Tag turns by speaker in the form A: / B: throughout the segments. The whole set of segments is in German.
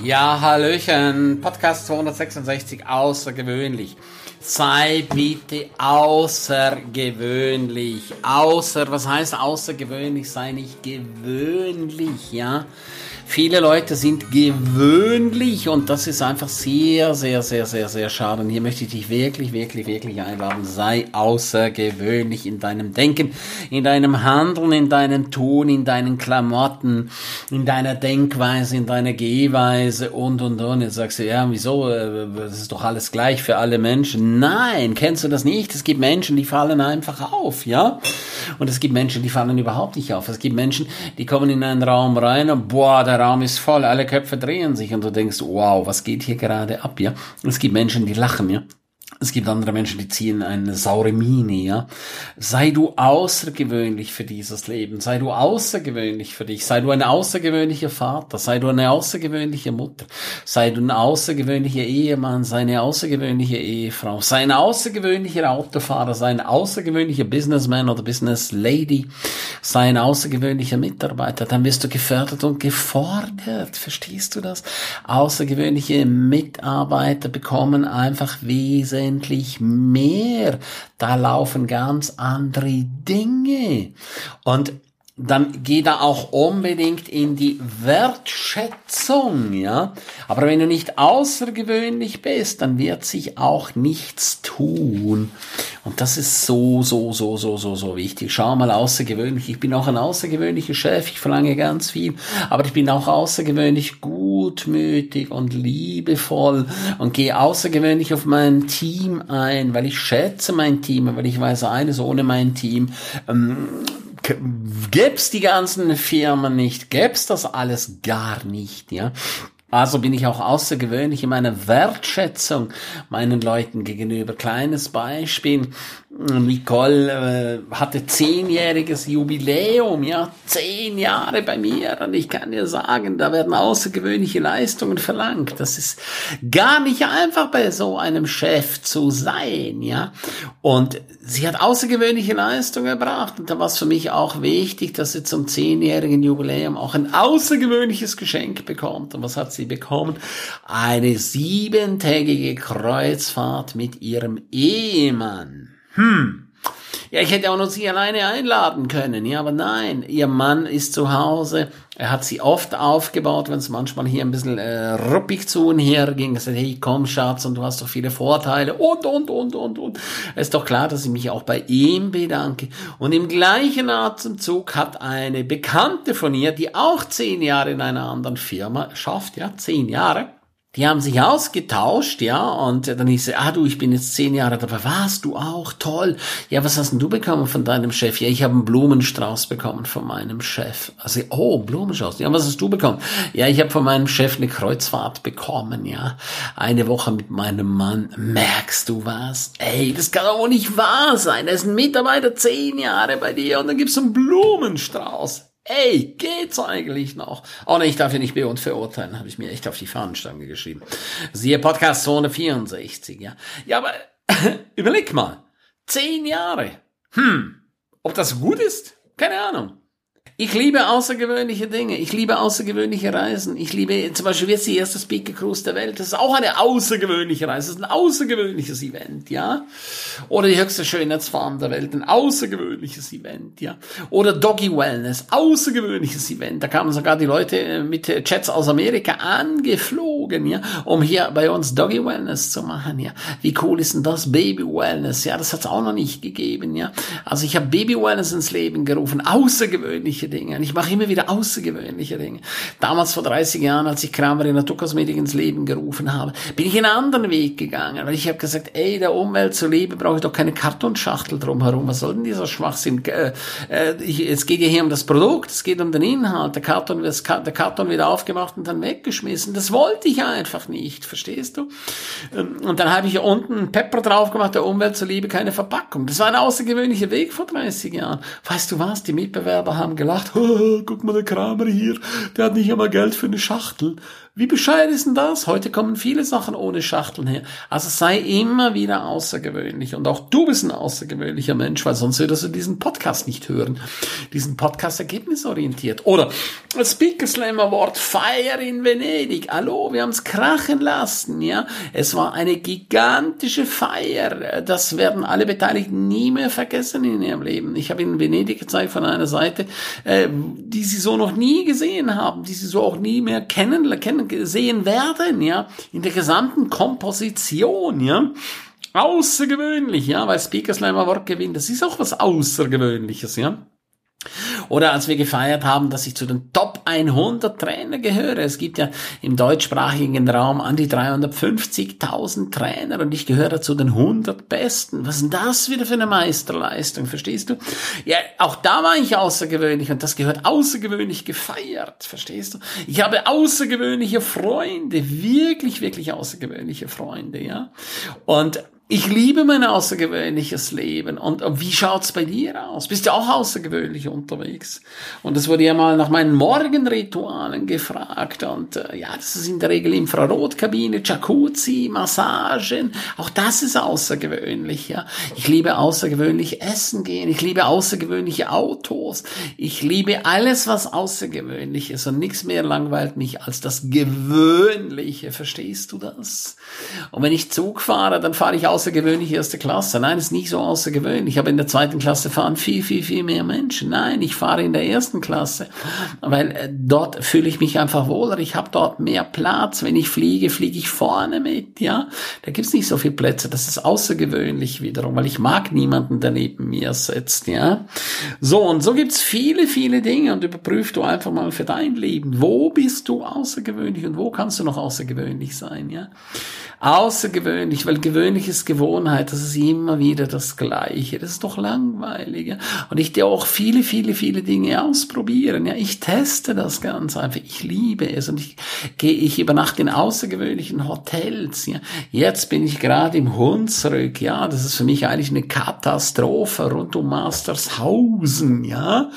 A: Ja, hallöchen, Podcast 266, außergewöhnlich. Sei bitte außergewöhnlich. Was heißt außergewöhnlich? Sei nicht gewöhnlich, ja. Viele Leute sind gewöhnlich und das ist einfach sehr, sehr, sehr, sehr, sehr schade. Und hier möchte ich dich wirklich, wirklich, wirklich einladen. Sei außergewöhnlich in deinem Denken, in deinem Handeln, in deinem Tun, in deinen Klamotten, in deiner Denkweise, in deiner Gehweise und. Jetzt sagst du, ja, wieso? Das ist doch alles gleich für alle Menschen. Nein, kennst du das nicht? Es gibt Menschen, die fallen einfach auf, ja? Und es gibt Menschen, die fallen überhaupt nicht auf. Es gibt Menschen, die kommen in einen Raum rein und boah, der Raum ist voll, alle Köpfe drehen sich und du denkst, wow, was geht hier gerade ab, ja? Es gibt Menschen, die lachen, ja? Es gibt andere Menschen, die ziehen eine saure Miene, ja. Sei du außergewöhnlich für dieses Leben. Sei du außergewöhnlich für dich. Sei du ein außergewöhnlicher Vater. Sei du eine außergewöhnliche Mutter. Sei du ein außergewöhnlicher Ehemann. Sei eine außergewöhnliche Ehefrau. Sei ein außergewöhnlicher Autofahrer. Sei ein außergewöhnlicher Businessman oder Business Lady. Sei ein außergewöhnlicher Mitarbeiter. Dann wirst du gefördert und gefordert. Verstehst du das? Außergewöhnliche Mitarbeiter bekommen einfach wesentlich mehr. Da laufen ganz andere Dinge. Und dann geh da auch unbedingt in die Wertschätzung, ja. Aber wenn du nicht außergewöhnlich bist, dann wird sich auch nichts tun. Und das ist so wichtig. Schau mal, außergewöhnlich. Ich bin auch ein außergewöhnlicher Chef. Ich verlange ganz viel. Aber ich bin auch außergewöhnlich gutmütig und liebevoll und gehe außergewöhnlich auf mein Team ein, weil ich schätze mein Team, weil ich weiß eines, ohne mein Team, gäb's die ganzen Firmen nicht, gäb's das alles gar nicht, ja. Also bin ich auch außergewöhnlich in meiner Wertschätzung meinen Leuten gegenüber. Kleines Beispiel. Nicole hatte 10-jähriges Jubiläum, ja, 10 Jahre bei mir. Und ich kann dir sagen, da werden außergewöhnliche Leistungen verlangt. Das ist gar nicht einfach, bei so einem Chef zu sein, ja. Und sie hat außergewöhnliche Leistungen erbracht. Und da war es für mich auch wichtig, dass sie zum 10-jährigen Jubiläum auch ein außergewöhnliches Geschenk bekommt. Und was hat sie bekommen? Eine 7-tägige Kreuzfahrt mit ihrem Ehemann. Ja, ich hätte auch noch sie alleine einladen können, ja, aber nein, ihr Mann ist zu Hause, er hat sie oft aufgebaut, wenn es manchmal hier ein bisschen ruppig zu und her ging, er sagt, hey, komm, Schatz, und du hast doch viele Vorteile und. Es ist doch klar, dass ich mich auch bei ihm bedanke. Und im gleichen Atemzug hat eine Bekannte von ihr, die auch 10 Jahre in einer anderen Firma schafft, ja, 10 Jahre, die haben sich ausgetauscht, ja, und dann hieß sie, ich bin jetzt 10 Jahre dabei. Was, du auch? Toll. Ja, was hast denn du bekommen von deinem Chef? Ja, ich habe einen Blumenstrauß bekommen von meinem Chef. Also, Blumenstrauß. Ja, was hast du bekommen? Ja, ich habe von meinem Chef eine Kreuzfahrt bekommen, ja. Eine Woche mit meinem Mann. Merkst du was? Ey, das kann doch wohl nicht wahr sein. Da ist ein Mitarbeiter 10 Jahre bei dir und dann gibt's einen Blumenstrauß. Ey, geht's eigentlich noch? Oh ne, ich darf ja nicht verurteilen, habe ich mir echt auf die Fahnenstange geschrieben. Siehe Podcast 264, ja. Ja, aber überleg mal, 10 Jahre. Ob das gut ist? Keine Ahnung. Ich liebe außergewöhnliche Dinge. Ich liebe außergewöhnliche Reisen. Ich liebe, zum Beispiel jetzt die erste Speaker Cruise der Welt. Das ist auch eine außergewöhnliche Reise. Das ist ein außergewöhnliches Event, ja. Oder die höchste Schönheitsfarm der Welt. Ein außergewöhnliches Event, ja. Oder Doggy Wellness. Außergewöhnliches Event. Da kamen sogar die Leute mit Jets aus Amerika angeflogen, ja, um hier bei uns Doggy Wellness zu machen, ja. Wie cool ist denn das? Baby Wellness, ja. Das hat es auch noch nicht gegeben, ja. Also ich habe Baby Wellness ins Leben gerufen. Außergewöhnliche Dinge. Und ich mache immer wieder außergewöhnliche Dinge. Damals vor 30 Jahren, als ich Kramer in Naturkosmetik ins Leben gerufen habe, bin ich einen anderen Weg gegangen, weil ich habe gesagt, der Umwelt zuliebe brauche ich doch keine Kartonschachtel drumherum. Was soll denn dieser Schwachsinn? Es geht ja hier um das Produkt, es geht um den Inhalt. Der Karton wird aufgemacht und dann weggeschmissen. Das wollte ich einfach nicht, verstehst du? Und dann habe ich hier unten einen Pepper drauf gemacht, der Umwelt zuliebe keine Verpackung. Das war ein außergewöhnlicher Weg vor 30 Jahren. Weißt du was? Die Mitbewerber haben gelacht. Guck mal, der Kramer hier, der hat nicht einmal Geld für eine Schachtel. Wie bescheuert ist denn das? Heute kommen viele Sachen ohne Schachteln her. Also sei immer wieder außergewöhnlich. Und auch du bist ein außergewöhnlicher Mensch, weil sonst würdest du diesen Podcast nicht hören. Diesen Podcast ergebnisorientiert. Oder Speaker Slam Award Feier in Venedig. Hallo, wir haben es krachen lassen, ja. Es war eine gigantische Feier. Das werden alle Beteiligten nie mehr vergessen in ihrem Leben. Ich habe in Venedig gezeigt von einer Seite, die sie so noch nie gesehen haben, die sie so auch nie mehr sehen werden, ja, in der gesamten Komposition, ja. Außergewöhnlich, ja, weil Speaker Slam Award gewinnt, das ist auch was Außergewöhnliches, ja. Oder als wir gefeiert haben, dass ich zu den Top 100 Trainer gehöre. Es gibt ja im deutschsprachigen Raum an die 350.000 Trainer und ich gehöre zu den 100 Besten. Was ist denn das wieder für eine Meisterleistung, verstehst du? Ja, auch da war ich außergewöhnlich und das gehört außergewöhnlich gefeiert, verstehst du? Ich habe außergewöhnliche Freunde, wirklich, wirklich außergewöhnliche Freunde, ja. Und ich liebe mein außergewöhnliches Leben. Und wie schaut's bei dir aus? Bist du auch außergewöhnlich unterwegs? Und es wurde ja mal nach meinen Morgenritualen gefragt. Und ja, das ist in der Regel Infrarotkabine, Jacuzzi, Massagen. Auch das ist außergewöhnlich, ja. Ich liebe außergewöhnlich essen gehen. Ich liebe außergewöhnliche Autos. Ich liebe alles, was außergewöhnlich ist. Und nichts mehr langweilt mich als das Gewöhnliche. Verstehst du das? Und wenn ich Zug fahre, dann fahre ich außergewöhnlich erste Klasse. Nein, ist nicht so außergewöhnlich. Aber in der zweiten Klasse fahren viel mehr Menschen. Nein, ich fahre in der ersten Klasse, weil dort fühle ich mich einfach wohler. Ich habe dort mehr Platz. Wenn ich fliege, fliege ich vorne mit, ja. Da gibt's nicht so viele Plätze. Das ist außergewöhnlich wiederum, weil ich mag niemanden, der neben mir sitzt, ja. So, und so gibt's viele Dinge und überprüf du einfach mal für dein Leben. Wo bist du außergewöhnlich und wo kannst du noch außergewöhnlich sein, ja? Außergewöhnlich, weil gewöhnlich ist Gewohnheit, das ist immer wieder das Gleiche, das ist doch langweilig, ja? Und ich dir auch viele Dinge ausprobieren, ja, ich teste das ganz einfach, ich liebe es und ich übernachte in außergewöhnlichen Hotels, ja, jetzt bin ich gerade im Hunsrück, ja, das ist für mich eigentlich eine Katastrophe rund um Mastershausen, ja,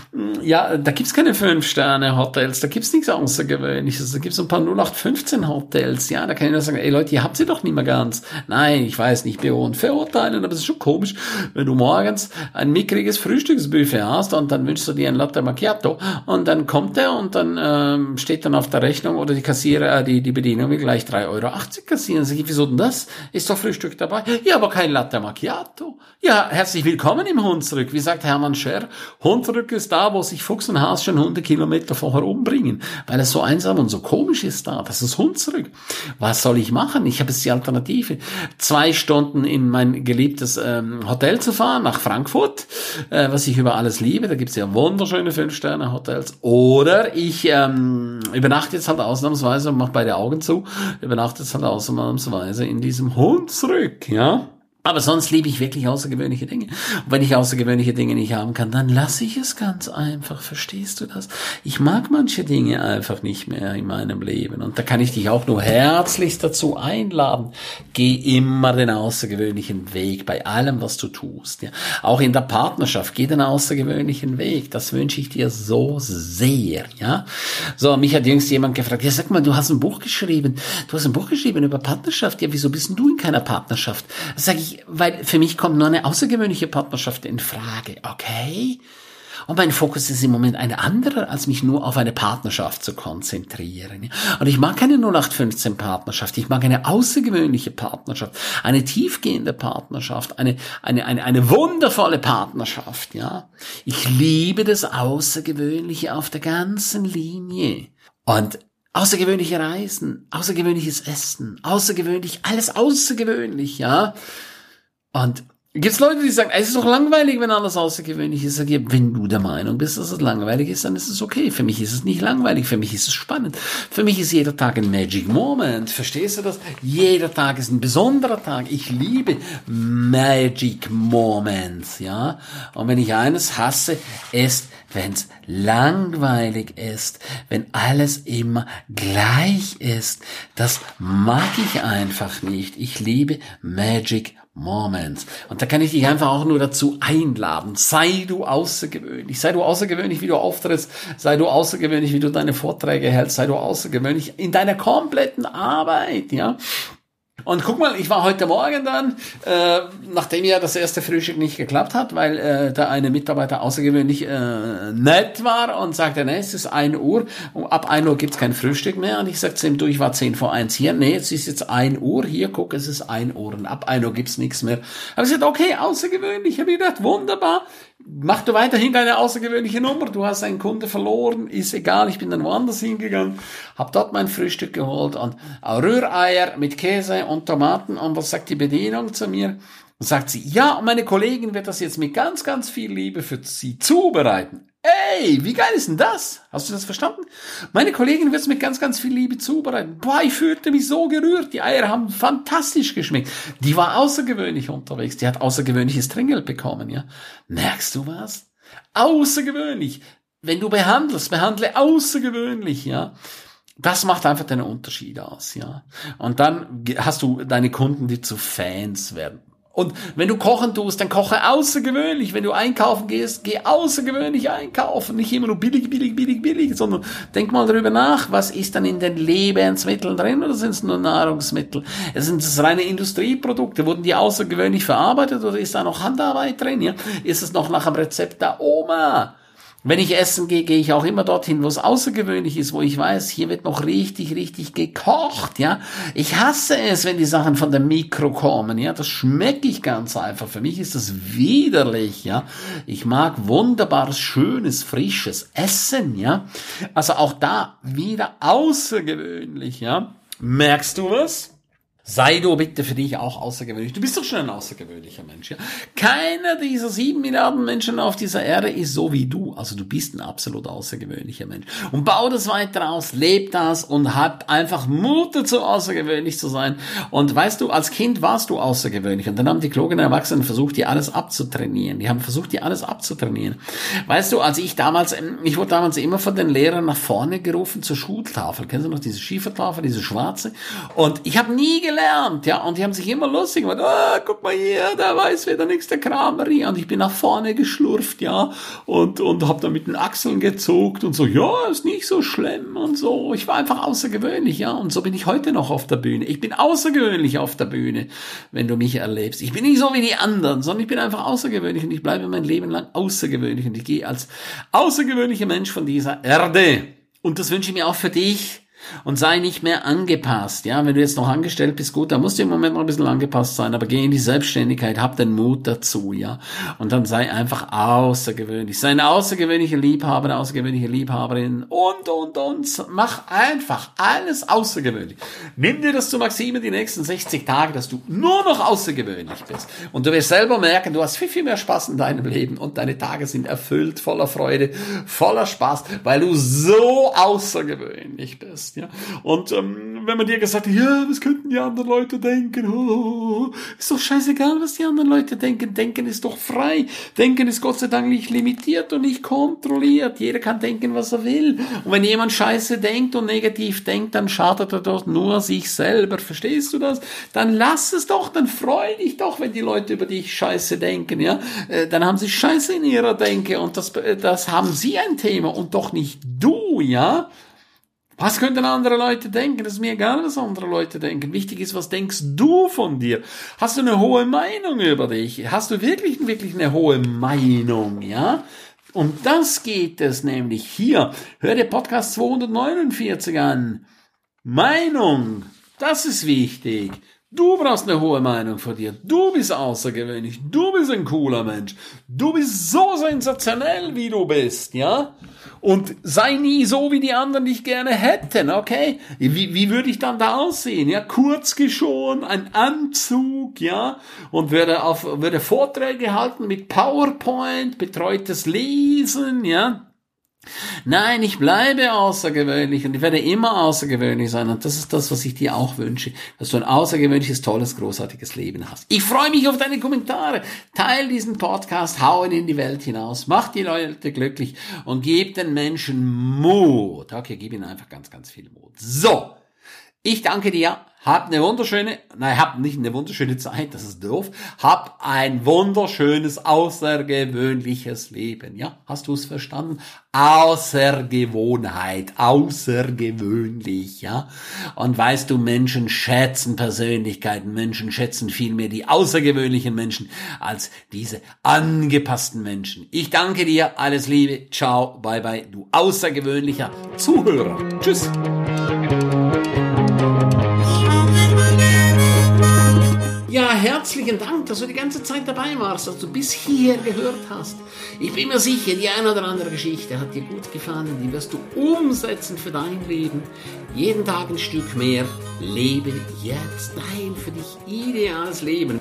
A: da gibt's keine 5-Sterne-Hotels, da gibt's nichts Außergewöhnliches, da gibt's ein paar 0815-Hotels, ja, da kann ich nur sagen, ey Leute, ihr habt sie doch nicht mehr ganz. Nein, ich weiß nicht, verurteilen, aber es ist schon komisch, wenn du morgens ein mickriges Frühstücksbuffet hast und dann wünschst du dir ein Latte Macchiato und dann kommt er und dann steht dann auf der Rechnung oder die Kassierer, die Bedienung will gleich 3,80 € kassieren. Sag ich, wieso denn das? Ist doch Frühstück dabei? Ja, aber kein Latte Macchiato. Ja, herzlich willkommen im Hunsrück. Wie sagt Hermann Scher, Hunsrück ist da, wo sich Fuchs und Has schon 100 Kilometer vorher umbringen, weil es so einsam und so komisch ist da. Das ist Hunsrück. Was soll ich machen? Ich habe jetzt die Alternative, 2 Stunden in mein geliebtes Hotel zu fahren, nach Frankfurt, was ich über alles liebe. Da gibt's ja wunderschöne 5-Sterne-Hotels. Oder ich übernachte jetzt halt ausnahmsweise und mache beide Augen zu, übernachte jetzt halt ausnahmsweise in diesem Hunsrück, ja. Aber sonst liebe ich wirklich außergewöhnliche Dinge. Und wenn ich außergewöhnliche Dinge nicht haben kann, dann lasse ich es ganz einfach. Verstehst du das? Ich mag manche Dinge einfach nicht mehr in meinem Leben. Und da kann ich dich auch nur herzlichst dazu einladen. Geh immer den außergewöhnlichen Weg bei allem, was du tust. Ja? Auch in der Partnerschaft, geh den außergewöhnlichen Weg. Das wünsche ich dir so sehr. Ja? So, mich hat jüngst jemand gefragt, ja, sag mal, du hast ein Buch geschrieben. Du hast ein Buch geschrieben über Partnerschaft. Ja, wieso bist denn du in keiner Partnerschaft? Sag ich, weil für mich kommt nur eine außergewöhnliche Partnerschaft in Frage, okay? Und mein Fokus ist im Moment ein anderer, als mich nur auf eine Partnerschaft zu konzentrieren. Und ich mag keine 0815 Partnerschaft, ich mag eine außergewöhnliche Partnerschaft, eine tiefgehende Partnerschaft, eine wundervolle Partnerschaft, ja. Ich liebe das Außergewöhnliche auf der ganzen Linie. Und außergewöhnliche Reisen, außergewöhnliches Essen, alles außergewöhnlich, ja. Und gibt's Leute, die sagen, es ist doch langweilig, wenn alles außergewöhnlich ist. Sag ich, wenn du der Meinung bist, dass es langweilig ist, dann ist es okay. Für mich ist es nicht langweilig, für mich ist es spannend. Für mich ist jeder Tag ein Magic Moment. Verstehst du das? Jeder Tag ist ein besonderer Tag. Ich liebe Magic Moments, ja. Und wenn ich eines hasse, ist, wenn's langweilig ist, wenn alles immer gleich ist. Das mag ich einfach nicht. Ich liebe Magic Moments. Und da kann ich dich einfach auch nur dazu einladen. Sei du außergewöhnlich. Sei du außergewöhnlich, wie du auftrittst. Sei du außergewöhnlich, wie du deine Vorträge hältst. Sei du außergewöhnlich in deiner kompletten Arbeit, ja. Und guck mal, ich war heute Morgen dann, nachdem ja das erste Frühstück nicht geklappt hat, weil da eine Mitarbeiter außergewöhnlich nett war und sagte, nee, es ist 1 Uhr, und ab 1 Uhr gibt's kein Frühstück mehr. Und ich sagte zu ihm, du, ich war 10 vor 1 hier, nee, es ist jetzt 1 Uhr, hier, guck, es ist 1 Uhr und ab 1 Uhr gibt's nichts mehr. Habe ich gesagt, okay, außergewöhnlich. Habe ich gedacht, wunderbar. Mach du weiterhin deine außergewöhnliche Nummer, du hast einen Kunde verloren, ist egal, ich bin dann woanders hingegangen, hab dort mein Frühstück geholt und Rühreier mit Käse und Tomaten. Und was sagt die Bedienung zu mir? Und sagt sie, ja, und meine Kollegin wird das jetzt mit ganz, ganz viel Liebe für Sie zubereiten. Ey, wie geil ist denn das? Hast du das verstanden? Meine Kollegin wird es mit ganz, ganz viel Liebe zubereiten. Boah, ich fühlte mich so gerührt. Die Eier haben fantastisch geschmeckt. Die war außergewöhnlich unterwegs. Die hat außergewöhnliches Trinkgeld bekommen, ja. Merkst du was? Außergewöhnlich. Wenn du behandelst, behandle außergewöhnlich, ja. Das macht einfach den Unterschied aus, ja. Und dann hast du deine Kunden, die zu Fans werden. Und wenn du kochen tust, dann koche außergewöhnlich. Wenn du einkaufen gehst, geh außergewöhnlich einkaufen. Nicht immer nur billig, sondern denk mal darüber nach, was ist dann in den Lebensmitteln drin oder sind es nur Nahrungsmittel? Sind es reine Industrieprodukte? Wurden die außergewöhnlich verarbeitet oder ist da noch Handarbeit drin? Ja? Ist es noch nach dem Rezept der Oma? Wenn ich essen gehe, gehe ich auch immer dorthin, wo es außergewöhnlich ist, wo ich weiß, hier wird noch richtig gekocht, ja. Ich hasse es, wenn die Sachen von der Mikro kommen, ja. Das schmecke ich ganz einfach. Für mich ist das widerlich, ja. Ich mag wunderbares, schönes, frisches Essen, ja. Also auch da wieder außergewöhnlich, ja. Merkst du was? Sei du bitte für dich auch außergewöhnlich. Du bist doch schon ein außergewöhnlicher Mensch, ja. Keiner dieser 7 Milliarden Menschen auf dieser Erde ist so wie du. Also du bist ein absolut außergewöhnlicher Mensch. Und bau das weiter aus, leb das und hab einfach Mut dazu, außergewöhnlich zu sein. Und weißt du, als Kind warst du außergewöhnlich. Und dann haben die klugen Erwachsenen versucht, dir alles abzutrainieren. Weißt du, ich wurde damals immer von den Lehrern nach vorne gerufen zur Schultafel. Kennst du noch diese Schiefertafel, diese schwarze? Und ich habe nie gelernt, ja, und die haben sich immer lustig gemacht, guck mal hier, da weiß wieder nichts, der Kramerie, und ich bin nach vorne geschlurft, ja, und hab da mit den Achseln gezuckt und so, ja, ist nicht so schlimm und so, ich war einfach außergewöhnlich, ja, und so bin ich heute noch auf der Bühne, ich bin außergewöhnlich auf der Bühne, wenn du mich erlebst, ich bin nicht so wie die anderen, sondern ich bin einfach außergewöhnlich und ich bleibe mein Leben lang außergewöhnlich und ich gehe als außergewöhnlicher Mensch von dieser Erde, und das wünsche ich mir auch für dich. Und sei nicht mehr angepasst, ja, wenn du jetzt noch angestellt bist, gut, da musst du im Moment noch ein bisschen angepasst sein, aber geh in die Selbstständigkeit, hab den Mut dazu, ja, und dann sei einfach außergewöhnlich, sei ein außergewöhnlicher Liebhaber, eine außergewöhnliche Liebhaberin und, mach einfach alles außergewöhnlich. Nimm dir das zu Maxime die nächsten 60 Tage, dass du nur noch außergewöhnlich bist und du wirst selber merken, du hast viel mehr Spaß in deinem Leben und deine Tage sind erfüllt, voller Freude, voller Spaß, weil du so außergewöhnlich bist. Ja. Und wenn man dir gesagt hat, ja, was könnten die anderen Leute denken? Ist doch scheißegal, was die anderen Leute denken. Denken ist doch frei. Denken ist Gott sei Dank nicht limitiert und nicht kontrolliert. Jeder kann denken, was er will. Und wenn jemand Scheiße denkt und negativ denkt, dann schadet er doch nur sich selber. Verstehst du das? Dann lass es doch, dann freu dich doch, wenn die Leute über dich Scheiße denken. Ja, dann haben sie Scheiße in ihrer Denke und das haben sie ein Thema und doch nicht du, ja. Was könnten andere Leute denken? Das ist mir egal, was andere Leute denken. Wichtig ist, was denkst du von dir? Hast du eine hohe Meinung über dich? Hast du wirklich eine hohe Meinung, ja? Und das geht es nämlich hier. Hör dir Podcast 249 an. Meinung, das ist wichtig. Du brauchst eine hohe Meinung von dir. Du bist außergewöhnlich. Du bist ein cooler Mensch. Du bist so sensationell, wie du bist, ja? Und sei nie so, wie die anderen dich gerne hätten, okay? Wie würde ich dann da aussehen? Ja, kurz geschoren, ein Anzug, ja? Und würde Vorträge halten mit PowerPoint, betreutes Lesen, ja? Nein, ich bleibe außergewöhnlich und ich werde immer außergewöhnlich sein und das ist das, was ich dir auch wünsche, dass du ein außergewöhnliches, tolles, großartiges Leben hast. Ich freue mich auf deine Kommentare. Teil diesen Podcast, hau ihn in die Welt hinaus, mach die Leute glücklich und gib den Menschen Mut. Okay, gib ihnen einfach ganz, ganz viel Mut. So. Ich danke dir. Hab nicht eine wunderschöne Zeit, das ist doof. Hab ein wunderschönes, außergewöhnliches Leben. Ja, hast du es verstanden? Außergewohnheit, außergewöhnlich, ja. Und weißt du, Menschen schätzen Persönlichkeiten, Menschen schätzen vielmehr die außergewöhnlichen Menschen als diese angepassten Menschen. Ich danke dir, alles Liebe, ciao, bye bye, du außergewöhnlicher Zuhörer. Tschüss. Ja, herzlichen Dank, dass du die ganze Zeit dabei warst, dass du bis hier gehört hast. Ich bin mir sicher, die eine oder andere Geschichte hat dir gut gefallen, die wirst du umsetzen für dein Leben. Jeden Tag ein Stück mehr. Lebe jetzt dein für dich ideales Leben.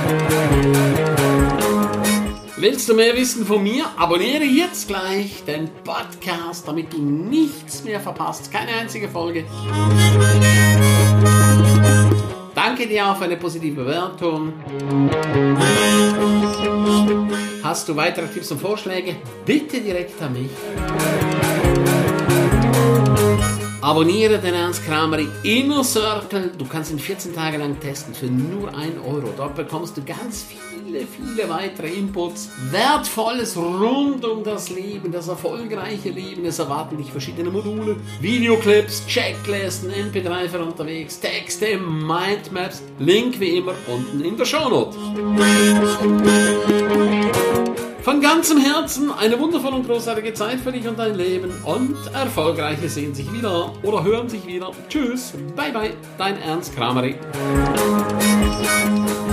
A: Willst du mehr wissen von mir? Abonniere jetzt gleich den Podcast, damit du nichts mehr verpasst. Keine einzige Folge. Danke dir auch für eine positive Bewertung. Hast du weitere Tipps und Vorschläge? Bitte direkt an mich. Abonniere den Ernst Kramer Inner Circle. Du kannst ihn 14 Tage lang testen für nur 1 Euro. Dort bekommst du ganz viele weitere Inputs. Wertvolles rund um das Leben, das erfolgreiche Leben. Es erwarten dich verschiedene Module, Videoclips, Checklisten, MP3 für unterwegs, Texte, Mindmaps. Link wie immer unten in der Shownote. Von ganzem Herzen eine wundervolle und großartige Zeit für dich und dein Leben und Erfolgreiche sehen sich wieder oder hören sich wieder. Tschüss, bye bye, dein Ernst Kramer.